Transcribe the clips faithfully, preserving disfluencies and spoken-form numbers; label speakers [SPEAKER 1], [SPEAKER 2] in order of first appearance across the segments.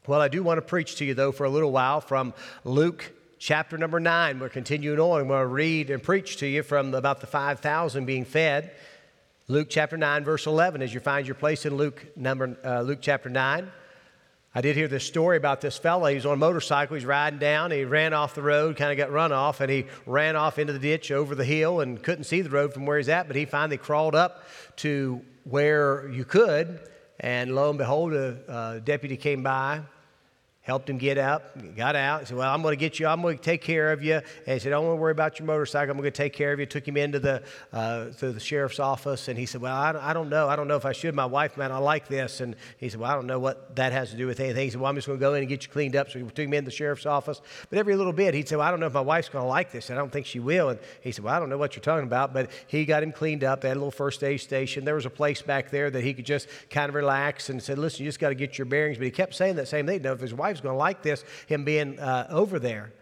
[SPEAKER 1] Well, I do want to preach to you, though, for a little while from Luke chapter number nine. We're continuing on. I'm going to read and preach to you from about the five thousand being fed. Luke chapter nine, verse eleven, as you find your place in Luke number uh, Luke chapter nine. I did hear this story about this fella. He's on a motorcycle. He's riding down. He ran off the road, kind of got run off, and he ran off into the ditch over the hill and couldn't see the road from where he's at, but he finally crawled up to where you could, and lo and behold, a, a deputy came by, helped him get up, got out. He said, well, I'm going to get you, I'm going to take care of you. And he said, don't worry about your motorcycle. I'm going to take care of you. Took him into the uh, to the sheriff's office. And he said, well, I don't, I don't know. I don't know if I should. My wife, man, I like this. And he said, well, I don't know what that has to do with anything. He said, well, I'm just going to go in and get you cleaned up. So he took him in the sheriff's office. But every little bit, he'd say, well, I don't know if my wife's going to like this. I don't think she will. And he said, well, I don't know what you're talking about. But he got him cleaned up. They had a little first aid station. There was a place back there that he could just kind of relax and said, listen, you just got to get your bearings. But he kept saying that same thing. No, if his wife's going to like this, him being uh, over there.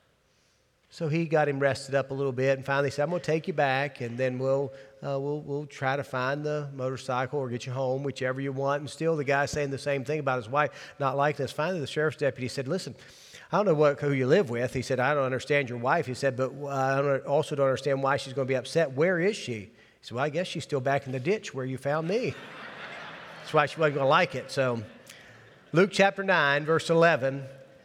[SPEAKER 1] So he got him rested up a little bit and finally said, I'm going to take you back and then we'll, uh, we'll, we'll try to find the motorcycle or get you home, whichever you want. And still the guy saying the same thing about his wife not liking this. Finally, the sheriff's deputy said, listen, I don't know what, who you live with. He said, I don't understand your wife. He said, but I don't, also don't understand why she's going to be upset. Where is she? He said, well, I guess she's still back in the ditch where you found me. That's why she wasn't going to like it. So Luke chapter nine, verse eleven,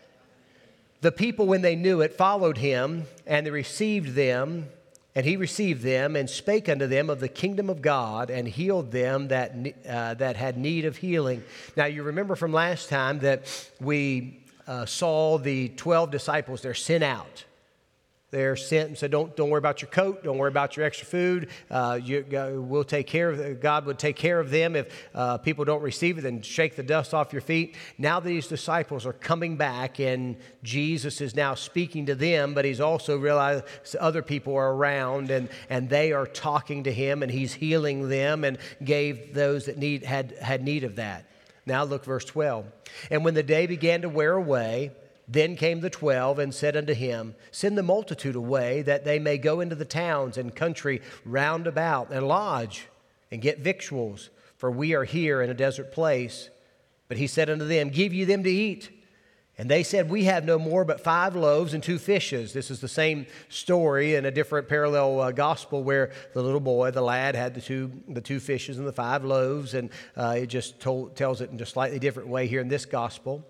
[SPEAKER 1] the people, when they knew it, followed him, and they received them, and he received them, and spake unto them of the kingdom of God, and healed them that uh, that had need of healing. Now, you remember from last time that we uh, saw the twelve disciples. They're sent out. They're sent and said, don't, don't worry about your coat. Don't worry about your extra food. Uh, you, uh, we'll take care of, God would take care of them. If uh, people don't receive it, then shake the dust off your feet. Now these disciples are coming back, and Jesus is now speaking to them, but he's also realized other people are around, and, and they are talking to him, and he's healing them and gave those that need had, had need of that. Now look, verse twelve. And when the day began to wear away, then came the twelve and said unto him, send the multitude away, that they may go into the towns and country round about and lodge and get victuals, for we are here in a desert place. But he said unto them, give ye them to eat. And they said, we have no more but five loaves and two fishes. This is the same story in a different parallel uh, gospel where the little boy, the lad, had the two the two fishes and the five loaves, and uh, it just told, tells it in a slightly different way here in this gospel.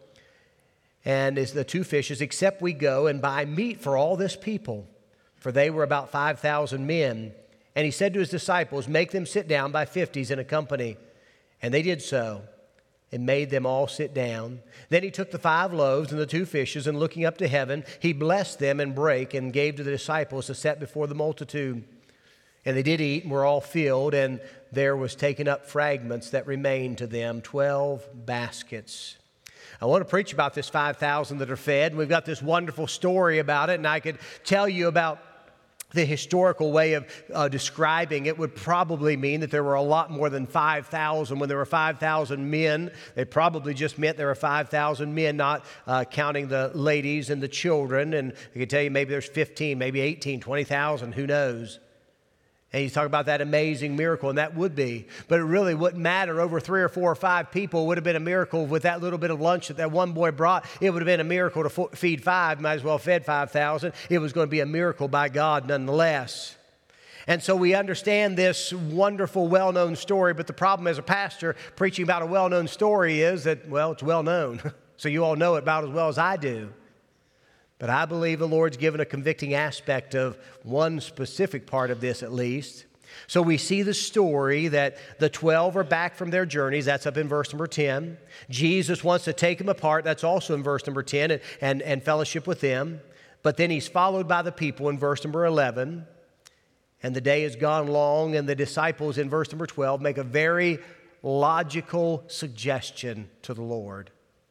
[SPEAKER 1] And is the two fishes, except we go and buy meat for all this people, for they were about five thousand men. And he said to his disciples, make them sit down by fifties in a company. And they did so, and made them all sit down. Then he took the five loaves and the two fishes, and looking up to heaven, he blessed them and brake, and gave to the disciples to set before the multitude. And they did eat, and were all filled, and there was taken up fragments that remained to them, twelve baskets. I want to preach about this five thousand that are fed, and we've got this wonderful story about it, and I could tell you about the historical way of uh, describing it would probably mean that there were a lot more than five thousand. When there were five thousand men, they probably just meant there were five thousand men, not uh, counting the ladies and the children, and I could tell you maybe there's fifteen, maybe eighteen, twenty thousand, who knows. And he's talking about that amazing miracle, and that would be. But it really wouldn't matter. Over three or four or five people, it would have been a miracle with that little bit of lunch that that one boy brought. It would have been a miracle to fo- feed five. Might as well have fed five thousand. It was going to be a miracle by God nonetheless. And so we understand this wonderful, well-known story. But the problem as a pastor preaching about a well-known story is that, well, it's well-known. So you all know it about as well as I do. But I believe the Lord's given a convicting aspect of one specific part of this at least. So we see the story that the twelve are back from their journeys. That's up in verse number ten. Jesus wants to take them apart. That's also in verse number ten, and, and, and fellowship with them. But then he's followed by the people in verse number eleven. And the day has gone long, and the disciples in verse number twelve make a very logical suggestion to the Lord.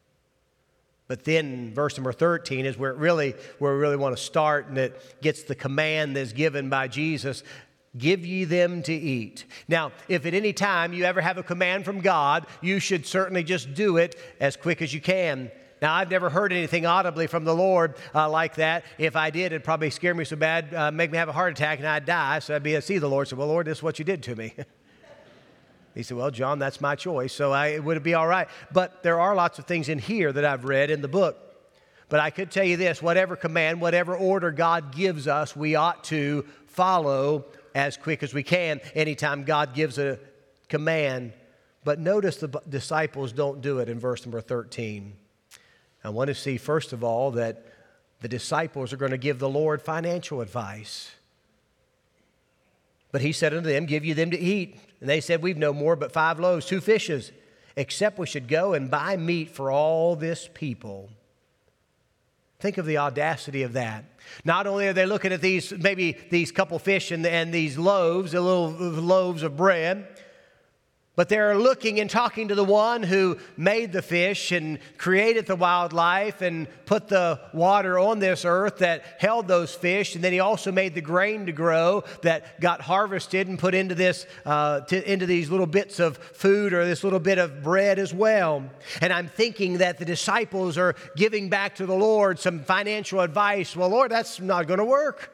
[SPEAKER 1] But then verse number thirteen is where it really, where we really want to start, and it gets the command that's given by Jesus, give ye them to eat. Now, if at any time you ever have a command from God, you should certainly just do it as quick as you can. Now, I've never heard anything audibly from the Lord uh, like that. If I did, it'd probably scare me so bad, uh, make me have a heart attack, and I'd die. So I'd be, I'd see the Lord, say, well, Lord, this is what you did to me. He said, well, John, that's my choice, so I, would it be all right? But there are lots of things in here that I've read in the book. But I could tell you this, whatever command, whatever order God gives us, we ought to follow as quick as we can anytime God gives a command. But notice the disciples don't do it in verse number thirteen. I want to see, first of all, that the disciples are going to give the Lord financial advice. But he said unto them, give you them to eat. And they said, we've no more but five loaves, two fishes, except we should go and buy meat for all this people. Think of the audacity of that. Not only are they looking at these, maybe these couple fish and, and these loaves, the little loaves of bread, but they're looking and talking to the one who made the fish and created the wildlife and put the water on this earth that held those fish. And then he also made the grain to grow that got harvested and put into this, uh, to, into these little bits of food or this little bit of bread as well. And I'm thinking that the disciples are giving back to the Lord some financial advice. Well, Lord, that's not going to work.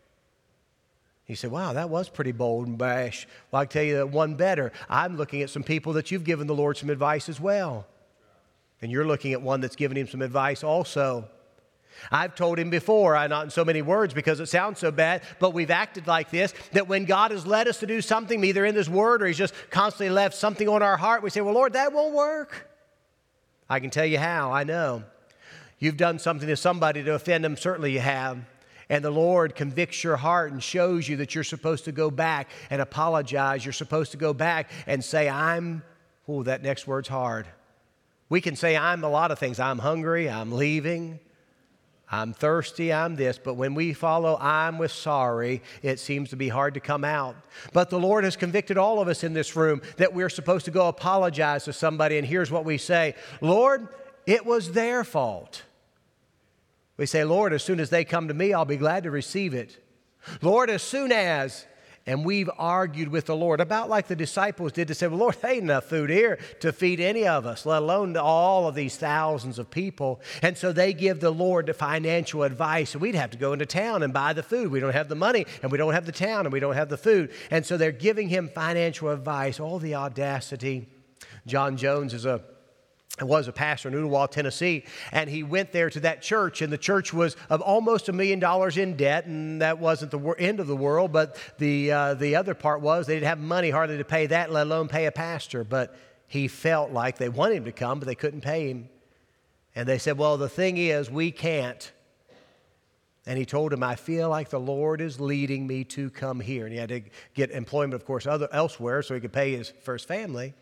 [SPEAKER 1] He said, wow, that was pretty bold and brash. Well, I can tell you that one better. I'm looking at some people that you've given the Lord some advice as well. And you're looking at one that's given him some advice also. I've told him before, I not in so many words because it sounds so bad, but we've acted like this, that when God has led us to do something, either in his word or he's just constantly left something on our heart, we say, well, Lord, that won't work. I can tell you how, I know. You've done something to somebody to offend them, certainly you have. And the Lord convicts your heart and shows you that you're supposed to go back and apologize. You're supposed to go back and say, I'm, oh, that next word's hard. We can say I'm a lot of things. I'm hungry, I'm leaving, I'm thirsty, I'm this. But when we follow I'm with sorry, it seems to be hard to come out. But the Lord has convicted all of us in this room that we're supposed to go apologize to somebody. And here's what we say, Lord, it was their fault. We say, Lord, as soon as they come to me, I'll be glad to receive it. Lord, as soon as, and we've argued with the Lord, about like the disciples did to say, well, Lord, there ain't enough food here to feed any of us, let alone all of these thousands of people. And so they give the Lord the financial advice. And we'd have to go into town and buy the food. We don't have the money, and we don't have the town, and we don't have the food. And so they're giving him financial advice. All the audacity. John Jones is a I was a pastor in Ooltewah, Tennessee, and he went there to that church, and the church was of almost a million dollars in debt, and that wasn't the end of the world, but the uh, the other part was they didn't have money hardly to pay that, let alone pay a pastor. But he felt like they wanted him to come, but they couldn't pay him. And they said, well, the thing is, we can't. And he told him, I feel like the Lord is leading me to come here. And he had to get employment, of course, other, elsewhere so he could pay his first family.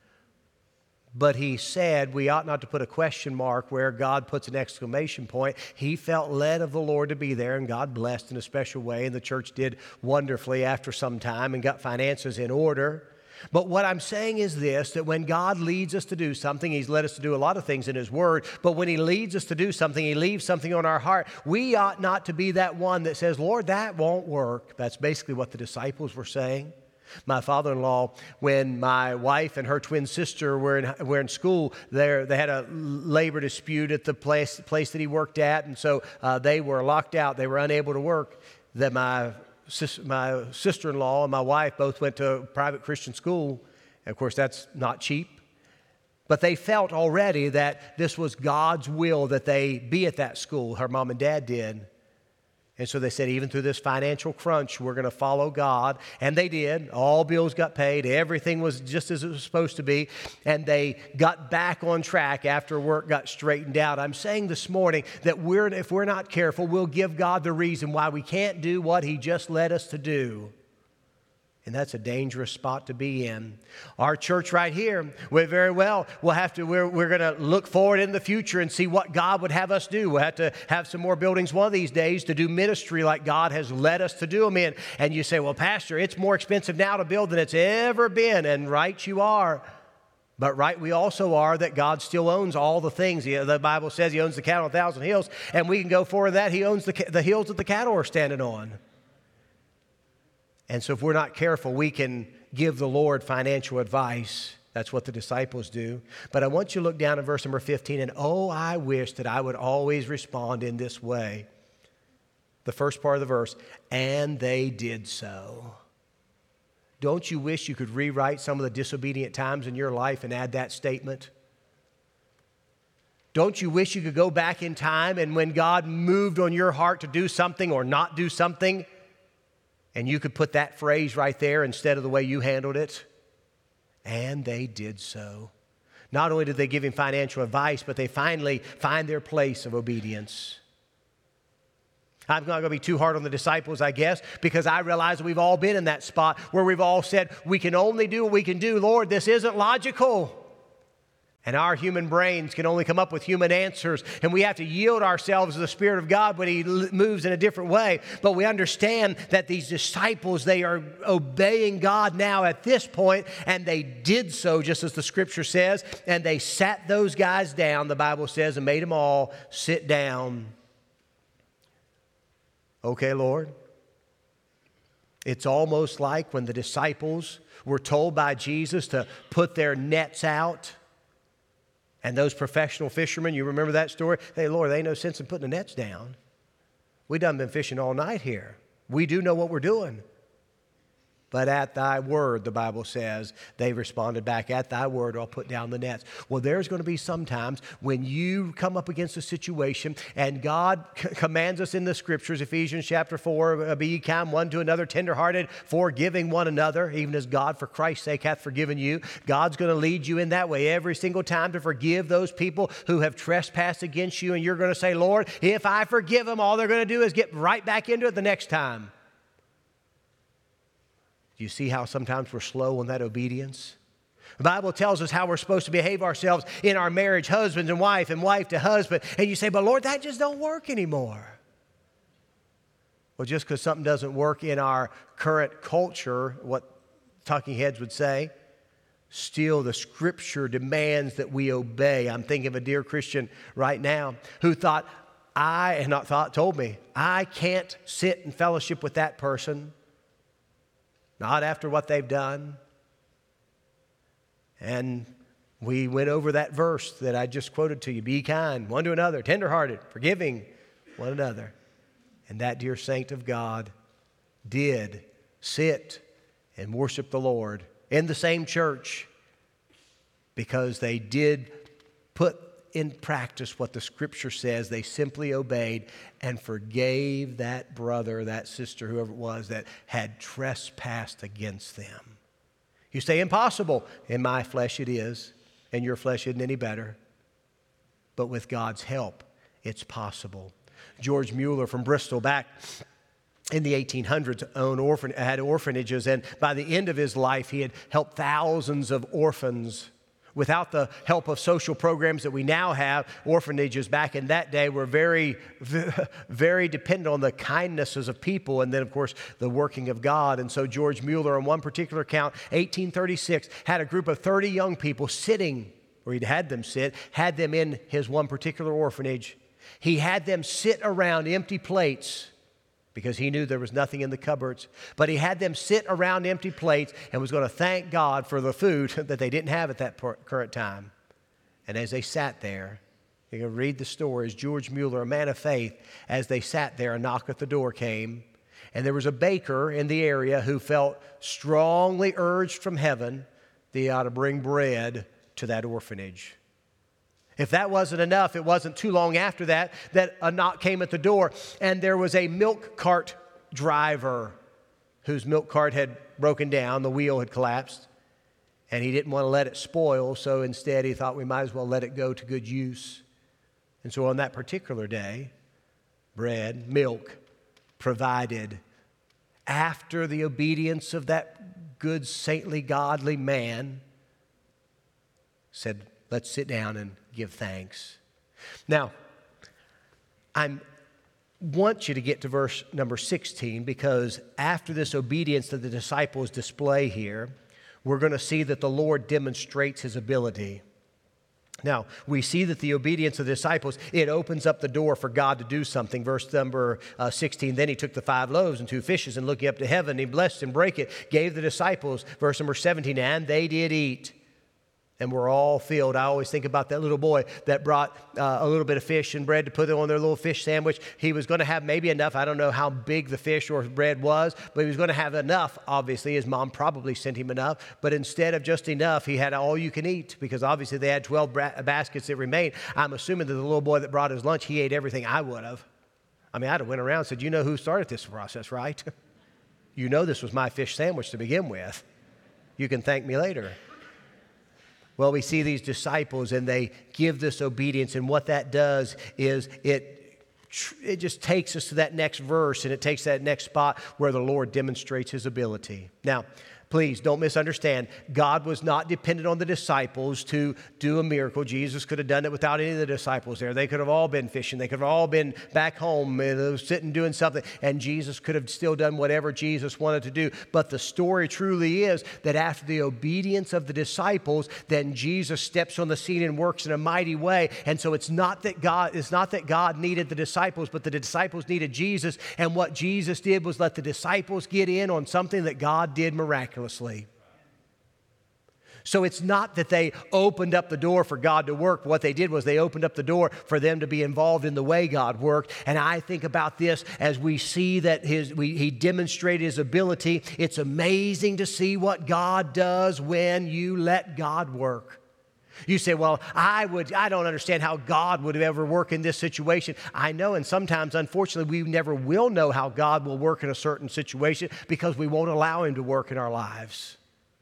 [SPEAKER 1] But he said we ought not to put a question mark where God puts an exclamation point. He felt led of the Lord to be there, and God blessed in a special way, and the church did wonderfully after some time and got finances in order. But what I'm saying is this, that when God leads us to do something, he's led us to do a lot of things in his word, but when he leads us to do something, he leaves something on our heart, we ought not to be that one that says, Lord, that won't work. That's basically what the disciples were saying. My father-in-law, when my wife and her twin sister were in, were in school, there they had a labor dispute at the place, place that he worked at, and so uh, they were locked out. They were unable to work. That my, sis, my sister-in-law and my wife both went to a private Christian school. And of course, that's not cheap. But they felt already that this was God's will that they be at that school. Her mom and dad did. And so they said, even through this financial crunch, we're going to follow God. And they did. All bills got paid. Everything was just as it was supposed to be. And they got back on track after work got straightened out. I'm saying this morning that we're, if we're not careful, we'll give God the reason why we can't do what he just led us to do. And that's a dangerous spot to be in. Our church right here, we very well, we'll have to, we're, we're going to look forward in the future and see what God would have us do. We'll have to have some more buildings one of these days to do ministry like God has led us to do them in. And you say, well, Pastor, it's more expensive now to build than it's ever been. And right you are. But right we also are that God still owns all the things. The Bible says he owns the cattle on a thousand hills. And we can go forward that he owns the, the hills that the cattle are standing on. And so if we're not careful, we can give the Lord financial advice. That's what the disciples do. But I want you to look down at verse number fifteen, and oh, I wish that I would always respond in this way. The first part of the verse, and they did so. Don't you wish you could rewrite some of the disobedient times in your life and add that statement? Don't you wish you could go back in time and when God moved on your heart to do something or not do something, and you could put that phrase right there instead of the way you handled it? And they did so. Not only did they give him financial advice, but they finally find their place of obedience. I'm not going to be too hard on the disciples, I guess, because I realize we've all been in that spot where we've all said, we can only do what we can do. Lord, this isn't logical. And our human brains can only come up with human answers, and we have to yield ourselves to the Spirit of God when He moves in a different way. But we understand that these disciples, they are obeying God now at this point, and they did so just as the Scripture says, and they sat those guys down, the Bible says, and made them all sit down. Okay, Lord. It's almost like when the disciples were told by Jesus to put their nets out. And those professional fishermen, you remember that story? Hey, Lord, there ain't no sense in putting the nets down. We done been fishing all night here. We do know what we're doing. But at thy word, the Bible says, they responded back, at thy word, I'll put down the nets. Well, there's going to be some times when you come up against a situation and God c- commands us in the Scriptures, Ephesians chapter four, be ye kind one to another, tenderhearted, forgiving one another, even as God for Christ's sake hath forgiven you. God's going to lead you in that way every single time to forgive those people who have trespassed against you. And you're going to say, Lord, if I forgive them, all they're going to do is get right back into it the next time. Do you see how sometimes we're slow on that obedience? The Bible tells us how we're supposed to behave ourselves in our marriage, husband and wife, and wife to husband. And you say, but Lord, that just don't work anymore. Well, just because something doesn't work in our current culture, what talking heads would say, still the Scripture demands that we obey. I'm thinking of a dear Christian right now who thought, I, and not thought, told me, I can't sit in fellowship with that person. Not after what they've done. And we went over that verse that I just quoted to you. Be kind one to another, tenderhearted, forgiving one another. And that dear saint of God did sit and worship the Lord in the same church because they did put in practice what the Scripture says. They simply obeyed and forgave that brother, that sister, whoever it was that had trespassed against them. You say impossible. In my flesh it is, and your flesh isn't any better. But with God's help, it's possible. George Mueller from Bristol back in the eighteen hundreds owned orphan, had orphanages, and by the end of his life he had helped thousands of orphans. Without the help of social programs that we now have, orphanages back in that day were very, very dependent on the kindnesses of people and then, of course, the working of God. And so George Mueller, on one particular account, eighteen thirty-six, had a group of thirty young people sitting, or he'd had them sit, had them in his one particular orphanage. He had them sit around empty plates because he knew there was nothing in the cupboards. But he had them sit around empty plates and was going to thank God for the food that they didn't have at that current time. And as they sat there, you can read the story as George Mueller, a man of faith, as they sat there, a knock at the door came. And there was a baker in the area who felt strongly urged from heaven that he ought to bring bread to that orphanage. If that wasn't enough, it wasn't too long after that that a knock came at the door, and there was a milk cart driver whose milk cart had broken down, the wheel had collapsed, and he didn't want to let it spoil, so instead he thought we might as well let it go to good use. And so on that particular day, bread, milk, provided after the obedience of that good, saintly, godly man, said, let's sit down and give thanks. Now, I want you to get to verse number sixteen because after this obedience that the disciples display here, we're going to see that the Lord demonstrates His ability. Now, we see that the obedience of the disciples, it opens up the door for God to do something. Verse number uh, sixteen, then He took the five loaves and two fishes and looking up to heaven, He blessed and brake it, gave the disciples. Verse number seventeen, and they did eat. and we're all filled. I always think about that little boy that brought uh, a little bit of fish and bread to put on their little fish sandwich. He was going to have maybe enough. I don't know how big the fish or bread was, but he was going to have enough. Obviously, his mom probably sent him enough. But instead of just enough, he had all you can eat, because obviously they had twelve bra- baskets that remained. I'm assuming that the little boy that brought his lunch, he ate everything I would have. I mean, I'd have went around and said, you know who started this process, right? You know this was my fish sandwich to begin with. You can thank me later. Well, we see these disciples, and they give this obedience, and what that does is it, it just takes us to that next verse, and it takes that next spot where the Lord demonstrates his ability. Now, please don't misunderstand. God was not dependent on the disciples to do a miracle. Jesus could have done it without any of the disciples there. They could have all been fishing. They could have all been back home and sitting doing something. And Jesus could have still done whatever Jesus wanted to do. But the story truly is that after the obedience of the disciples, then Jesus steps on the scene and works in a mighty way. And so it's not that God, it's not that God needed the disciples, but the disciples needed Jesus. And what Jesus did was let the disciples get in on something that God did miraculously. So it's not that they opened up the door for God to work. What they did was they opened up the door for them to be involved in the way God worked. And I think about this as we see that his, we, he demonstrated his ability. It's amazing to see what God does when you let God work. You say, well, I would, I don't understand how God would ever work in this situation. I know, and sometimes, unfortunately, we never will know how God will work in a certain situation because we won't allow him to work in our lives.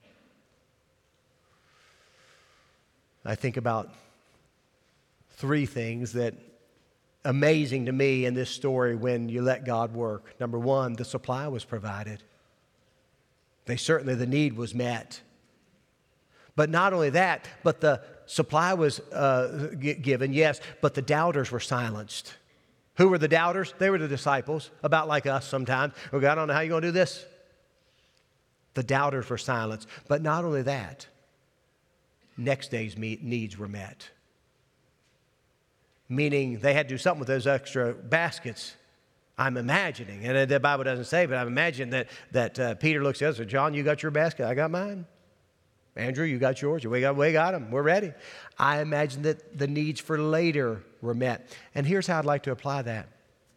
[SPEAKER 1] I think about three things that are amazing to me in this story when you let God work. Number one, the supply was provided. They certainly, the need was met. But not only that, but the supply was uh, g- given, yes, but the doubters were silenced. Who were the doubters? They were the disciples, about like us sometimes. Okay, I don't know how you're going to do this. The doubters were silenced. But not only that, next day's meet, needs were met. Meaning they had to do something with those extra baskets. I'm imagining, and the Bible doesn't say, but I'm imagining that, that uh, Peter looks at us and says, John, you got your basket, I got mine. Andrew, you got yours. We got, we got them. We're ready. I imagine that the needs for later were met. And here's how I'd like to apply that.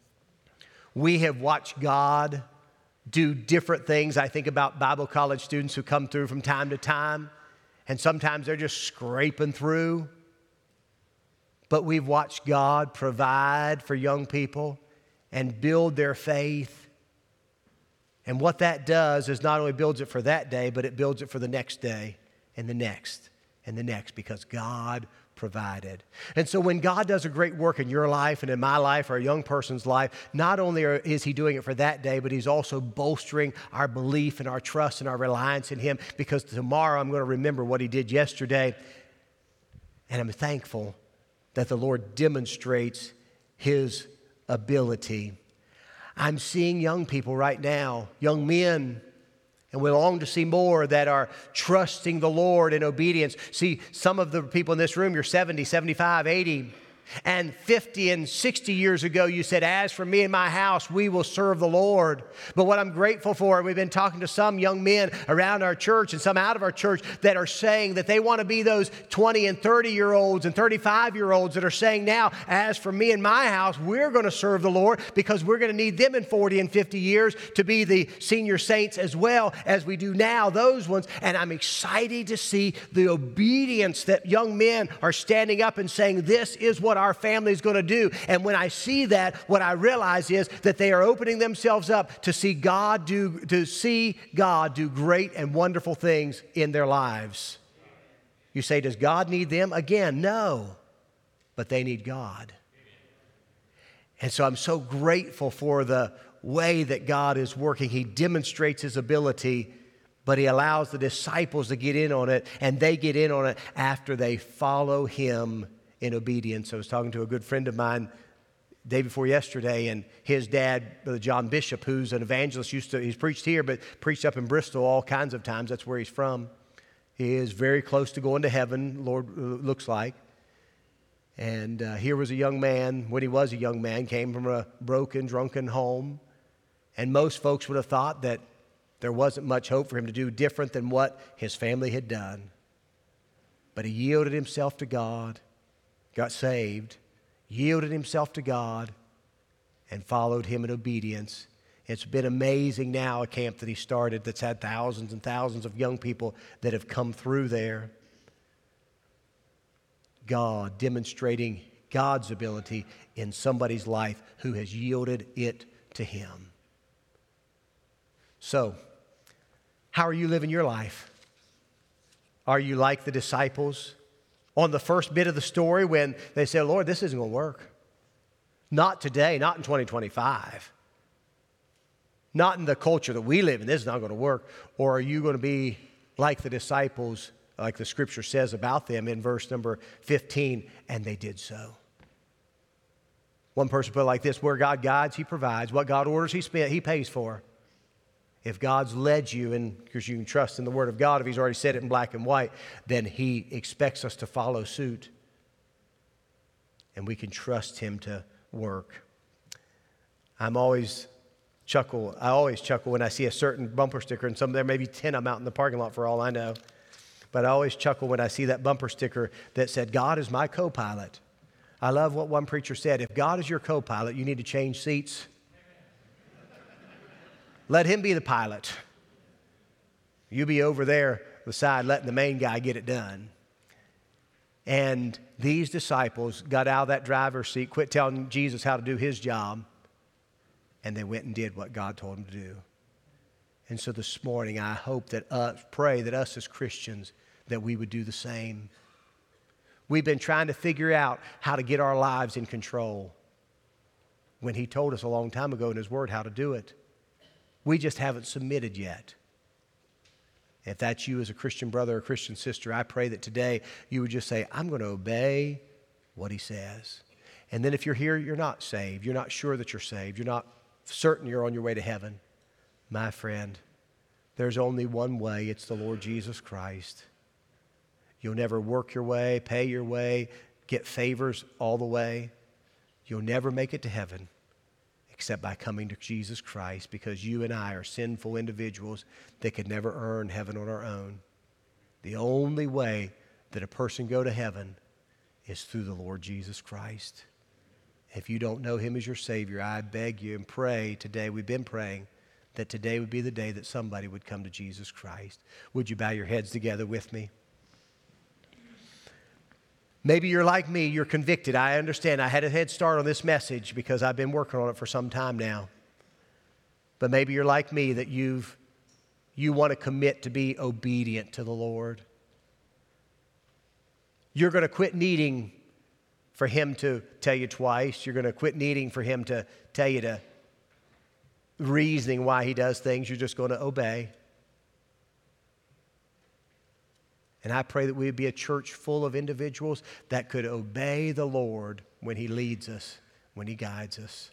[SPEAKER 1] We have watched God do different things. I think about Bible college students who come through from time to time, and sometimes they're just scraping through. But we've watched God provide for young people and build their faith. And what that does is not only builds it for that day, but it builds it for the next day and the next and the next, because God provided. And so when God does a great work in your life and in my life or a young person's life, not only are, is he doing it for that day, but he's also bolstering our belief and our trust and our reliance in him, because tomorrow I'm going to remember what he did yesterday. And I'm thankful that the Lord demonstrates his ability. I'm seeing young people right now, young men, and we long to see more that are trusting the Lord in obedience. See, some of the people in this room, you're seventy, seventy-five, eighty, and fifty and sixty years ago, you said, as for me and my house, we will serve the Lord. But what I'm grateful for, and we've been talking to some young men around our church and some out of our church that are saying that they want to be those twenty and thirty-year-olds and thirty-five-year-olds that are saying now, as for me and my house, we're going to serve the Lord, because we're going to need them in forty and fifty years to be the senior saints as well as we do now, those ones. And I'm excited to see the obedience that young men are standing up and saying, this is what our family is going to do. And when I see that, what I realize is that they are opening themselves up to see God do, to see God do great and wonderful things in their lives. You say, does God need them? Again, no, but they need God. And so I'm so grateful for the way that God is working. He demonstrates his ability, but he allows the disciples to get in on it, and they get in on it after they follow him in obedience. I was talking to a good friend of mine day before yesterday, and his dad, Brother John Bishop, who's an evangelist, used to, he's preached here, but preached up in Bristol all kinds of times. That's where he's from. He is very close to going to heaven, Lord looks like. And uh, here was a young man, when he was a young man, came from a broken, drunken home. And most folks would have thought that there wasn't much hope for him to do different than what his family had done. But he yielded himself to God, got saved, yielded himself to God, and followed him in obedience. It's been amazing now, a camp that he started that's had thousands and thousands of young people that have come through there. God demonstrating God's ability in somebody's life who has yielded it to him. So, how are you living your life? Are you like the disciples on the first bit of the story when they said, Lord, this isn't going to work? Not today, not in twenty twenty-five. Not in the culture that we live in. This is not going to work. Or are you going to be like the disciples, like the scripture says about them in verse number fifteen, and they did so. One person put it like this: where God guides, he provides. What God orders, he spent, he pays for. If God's led you, and because you can trust in the Word of God, if he's already said it in black and white, then he expects us to follow suit. And we can trust him to work. I'm always chuckle. I always chuckle when I see a certain bumper sticker, and some there may be ten of them out in the parking lot for all I know. But I always chuckle when I see that bumper sticker that said, God is my co-pilot. I love what one preacher said: if God is your co-pilot, you need to change seats. Let him be the pilot. You be over there beside letting the main guy get it done. And these disciples got out of that driver's seat, quit telling Jesus how to do his job, and they went and did what God told them to do. And so this morning, I hope that us, pray that us as Christians, that we would do the same. We've been trying to figure out how to get our lives in control when he told us a long time ago in his word how to do it. We just haven't submitted yet. If that's you as a Christian brother or Christian sister, I pray that today you would just say, I'm going to obey what he says. And then if you're here, you're not saved, you're not sure that you're saved, you're not certain you're on your way to heaven, my friend, there's only one way. It's the Lord Jesus Christ. You'll never work your way, pay your way, get favors all the way. You'll never make it to heaven except by coming to Jesus Christ, because you and I are sinful individuals that could never earn heaven on our own. The only way that a person go to heaven is through the Lord Jesus Christ. If you don't know him as your Savior, I beg you and pray today, we've been praying, that today would be the day that somebody would come to Jesus Christ. Would you bow your heads together with me? Maybe you're like me, you're convicted. I understand. I had a head start on this message because I've been working on it for some time now. But maybe you're like me, that you've you want to commit to be obedient to the Lord. You're going to quit needing for him to tell you twice. You're going to quit needing for him to tell you to reasoning why he does things. You're just going to obey. And I pray that we would be a church full of individuals that could obey the Lord when he leads us, when he guides us.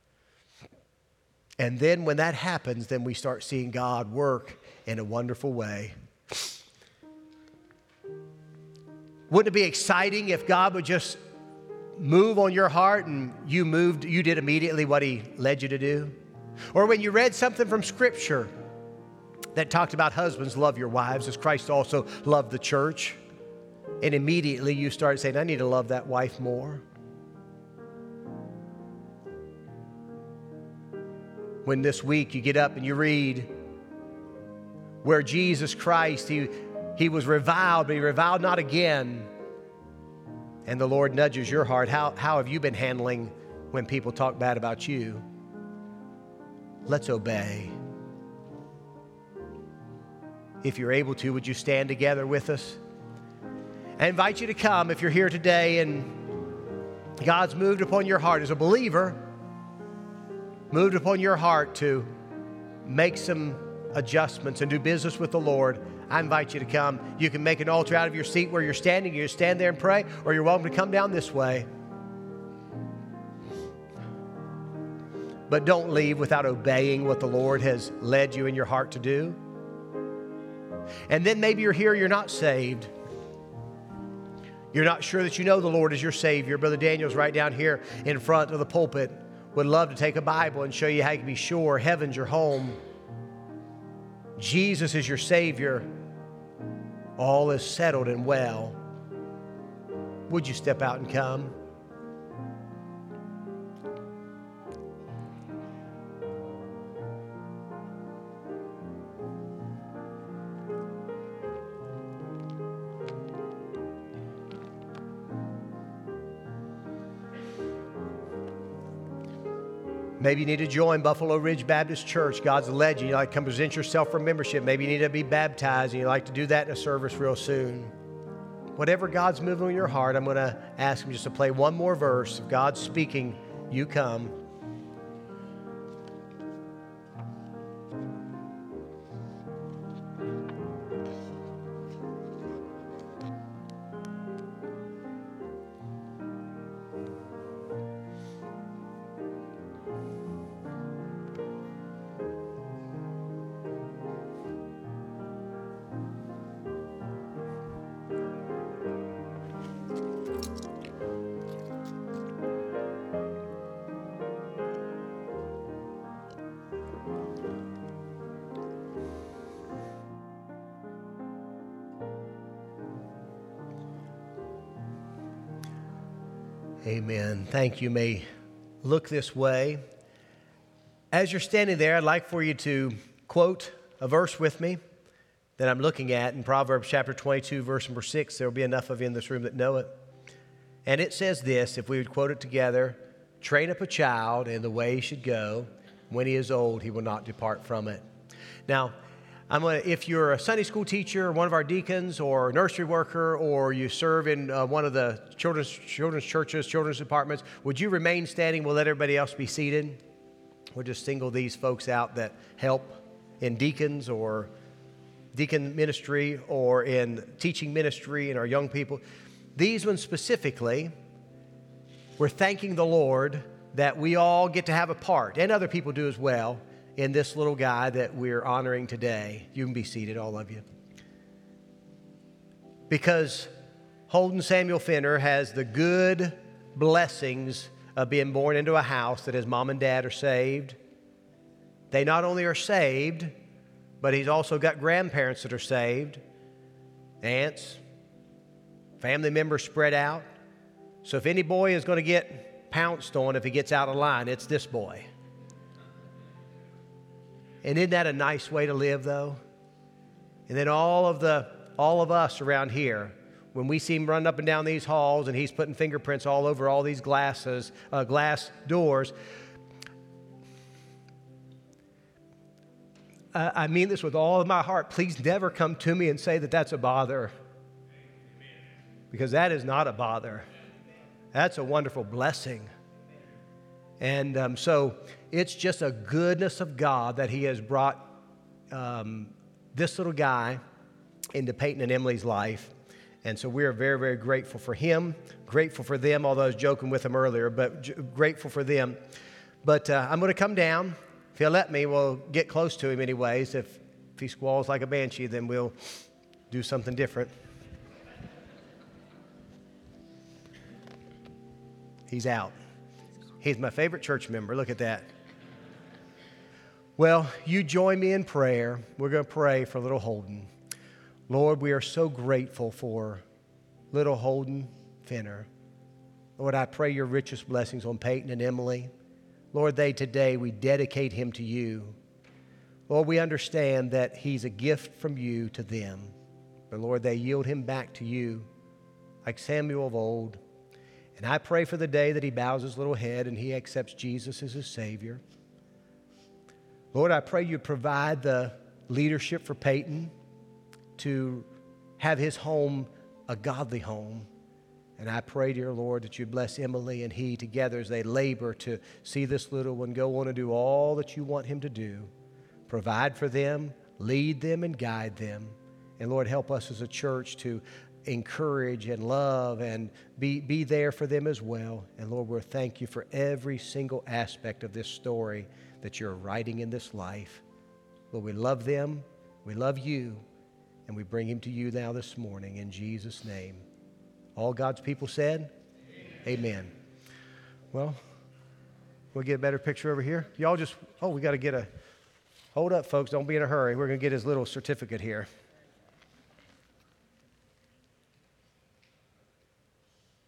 [SPEAKER 1] And then when that happens, then we start seeing God work in a wonderful way. Wouldn't it be exciting if God would just move on your heart and you moved, you did immediately what he led you to do? Or when you read something from Scripture that talked about husbands, love your wives as Christ also loved the church, and immediately you start saying, I need to love that wife more. When this week you get up and you read where Jesus Christ, he, he was reviled, but he reviled not again. And the Lord nudges your heart. How, how have you been handling when people talk bad about you? Let's obey. If you're able to, would you stand together with us? I invite you to come if you're here today and God's moved upon your heart as a believer, moved upon your heart to make some adjustments and do business with the Lord. I invite you to come. You can make an altar out of your seat where you're standing. You stand there and pray, or you're welcome to come down this way. But don't leave without obeying what the Lord has led you in your heart to do. And then maybe you're here, you're not saved. You're not sure that you know the Lord as your Savior. Brother Daniel's right down here in front of the pulpit. Would love to take a Bible and show you how you can be sure heaven's your home. Jesus is your Savior. All is settled and well. Would you step out and come? Maybe you need to join Buffalo Ridge Baptist Church. God's led you. You like to come present yourself for membership. Maybe you need to be baptized and you'd like to do that in a service real soon. Whatever God's moving on your heart, I'm going to ask him just to play one more verse. If God's speaking, you come. Amen. Thank you. May look this way. As you're standing there, I'd like for you to quote a verse with me that I'm looking at in Proverbs chapter twenty-two, verse number six. There will be enough of you in this room that know it. And it says this, if we would quote it together, train up a child in the way he should go. When he is old, he will not depart from it. Now, I'm gonna, if you're a Sunday school teacher, one of our deacons, or a nursery worker, or you serve in uh, one of the children's, children's churches, children's departments, would you remain standing? We'll let everybody else be seated. We'll just single these folks out that help in deacons or deacon ministry or in teaching ministry and our young people. These ones specifically, we're thanking the Lord that we all get to have a part, and other people do as well, in this little guy that we're honoring today. You can be seated, all of you. Because Holden Samuel Fenner has the good blessings of being born into a house that his mom and dad are saved. They not only are saved, but he's also got grandparents that are saved, aunts, family members spread out. So if any boy is going to get pounced on if he gets out of line, it's this boy. And isn't that a nice way to live, though? And then all of the, all of us around here, when we see him running up and down these halls and he's putting fingerprints all over all these glasses, uh, glass doors, uh, I mean this with all of my heart. Please never come to me and say that that's a bother, because that is not a bother. That's a wonderful blessing. And um, so it's just a goodness of God that he has brought um, this little guy into Peyton and Emily's life. And so we are very, very grateful for him, grateful for them, although I was joking with him earlier, but j- grateful for them. But uh, I'm going to come down. If he'll let me, we'll get close to him anyways. If, if he squalls like a banshee, then we'll do something different. He's out. He's my favorite church member. Look at that. Well, you join me in prayer. We're going to pray for little Holden. Lord, we are so grateful for little Holden Fenner. Lord, I pray your richest blessings on Peyton and Emily. Lord, they today, we dedicate him to you. Lord, we understand that he's a gift from you to them. But Lord, they yield him back to you like Samuel of old. And I pray for the day that he bows his little head and he accepts Jesus as his Savior. Lord, I pray you provide the leadership for Peyton to have his home a godly home. And I pray, dear Lord, that you bless Emily and he together as they labor to see this little one go on and do all that you want him to do. Provide for them, lead them, and guide them. And Lord, help us as a church to encourage and love and be, be there for them as well. And Lord, we thank you for every single aspect of this story that you're writing in this life. Lord, we love them, we love you, and we bring him to you now this morning in Jesus' name. All God's people said, Amen. Amen. Well, we'll get a better picture over here. Y'all just, oh, we got to get a, hold up, folks, don't be in a hurry. We're going to get his little certificate here.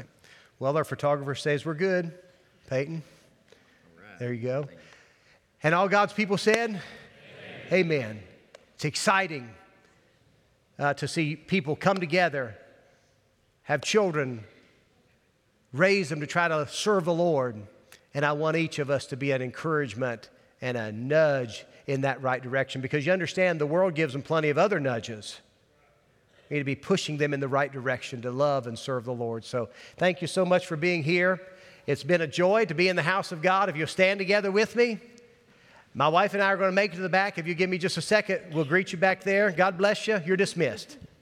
[SPEAKER 1] right. Well, our photographer says we're good. Peyton.
[SPEAKER 2] All right.
[SPEAKER 1] There you go. And all God's people said, Amen. Amen. It's exciting uh, to see people come together, have children, raise them to try to serve the Lord. And I want each of us to be an encouragement and a nudge in that right direction, because you understand the world gives them plenty of other nudges. We need to be pushing them in the right direction to love and serve the Lord. So thank you so much for being here. It's been a joy to be in the house of God. If you'll stand together with me, my wife and I are going to make it to the back. If you give me just a second, we'll greet you back there. God bless you. You're dismissed.